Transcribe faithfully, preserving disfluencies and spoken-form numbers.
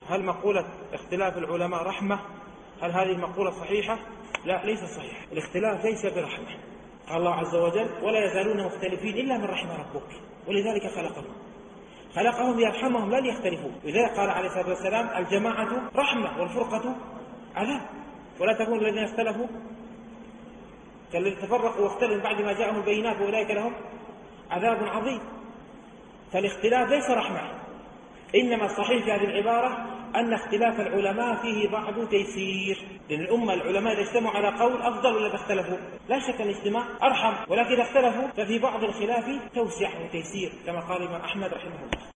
هل مقولة اختلاف العلماء رحمة؟ هل هذه المقولة صحيحة؟ لا، ليس صحيح. الاختلاف ليس برحمة. قال الله عز وجل: ولا يزالون مختلفين إلا من رحم ربك، ولذلك خلقهم خلقهم ليرحمهم لا ليختلفوا. لذلك قال عليه الصلاة والسلام: الجماعة رحمة والفرقة عذاب، ولا تكونوا الذين اختلفوا كالذين تفرقوا واختلفوا بعد ما جاءهم البينات وأولئك لهم عذاب عظيم. فالاختلاف ليس رحمة، إنما الصحيح في هذه العبارة أن اختلاف العلماء فيه بعض تيسير، لأن الأمة العلماء إذا اجتمعوا على قول أفضل ولا اختلفوا؟ لا شك أن الاجتماع أرحم، ولكن إذا اختلفوا ففي بعض الخلاف توسع وتيسير، كما قال الإمام أحمد رحمه الله.